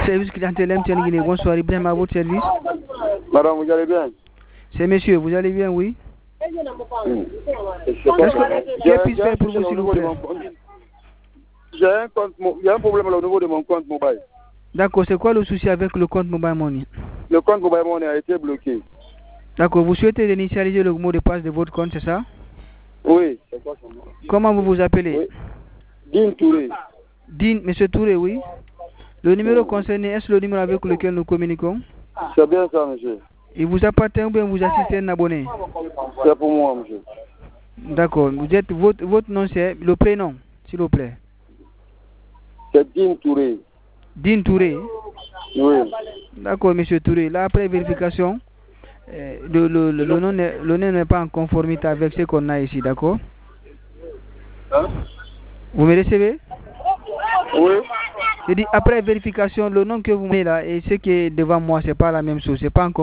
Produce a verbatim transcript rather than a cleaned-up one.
service clientèle M T N Guinée. Bonsoir, Ibrahim, à votre service. Madame, vous allez bien? C'est monsieur, vous allez bien, oui? Hmm. Que puis-je faire pour vous, s'il vous plaît? J'ai un, compte, j'ai un problème au niveau de mon compte mobile. D'accord, c'est quoi le souci avec le compte Mobile Money? Le compte Mobile Money a été bloqué. D'accord, vous souhaitez initialiser le mot de passe de votre compte, c'est ça? Oui. Comment vous vous appelez? Oui. Din Touré. Din, monsieur Touré, oui. Le numéro concerné, est-ce le numéro avec lequel nous communiquons? C'est bien ça, monsieur. Il vous appartient ou bien vous assistez un abonné? C'est pour moi, monsieur. D'accord, vous êtes, votre, votre nom c'est le prénom, s'il vous plaît. C'est Din Touré. Din Touré? Oui. D'accord, monsieur Touré. Là, après vérification, euh, le, le, le, le nom n'est pas en conformité avec ce qu'on a ici, d'accord? Hein? Vous me recevez? Oui. Je dis, après vérification, le nom que vous mettez là et ce qui est devant moi, c'est pas la même chose. C'est pas en